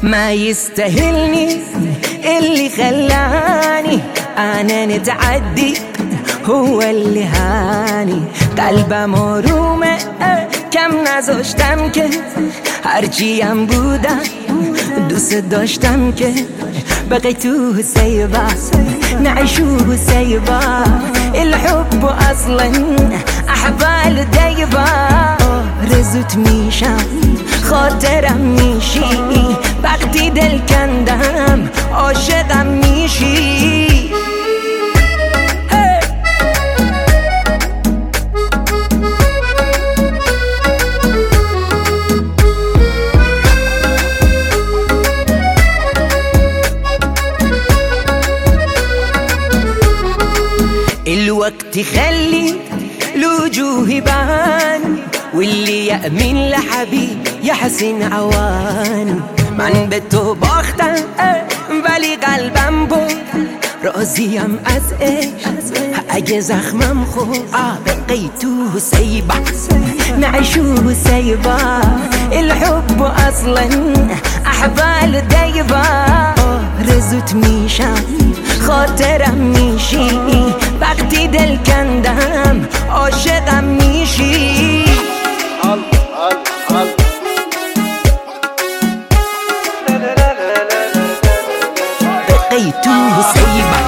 ما يستاهلني اللي خلاني انا نتعدي هو اللي هاني. قلبم آرومه کم نذاشتم که هرچی هم بودم دوست داشتم که بقي سيبا نعيشوه سيبا. الحب اصلا احوال دايبا. رزوت میشم خاطرم میشی وقتی دل کندم عاشقم میشی. الوقت يخلي الوجوه يبان واللي يأمن لحبيب يحسن عوان. من به تو باختم ولی قلبم بود راضیم از عشق اگه زخمم خورد. بقيتوه سيبا نعيشوه سيبا. الحب اصلا احوال دايبا. رزوت میشم خاطرم میشی وقتی دل کندم عاشقم میشی. بقيتوه سيبا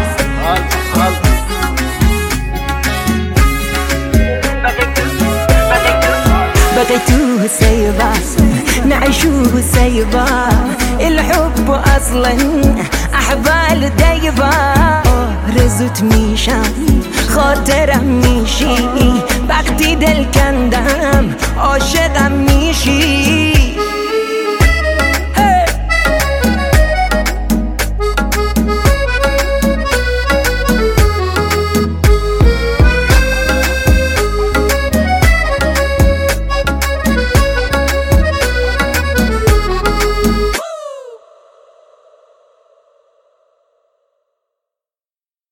بقيتوه سيبا نعيشوه سيبا. الحب اصلا احوال دايبا. رزوت میشم خاطرم میشی وقتی دل کندم عاشقم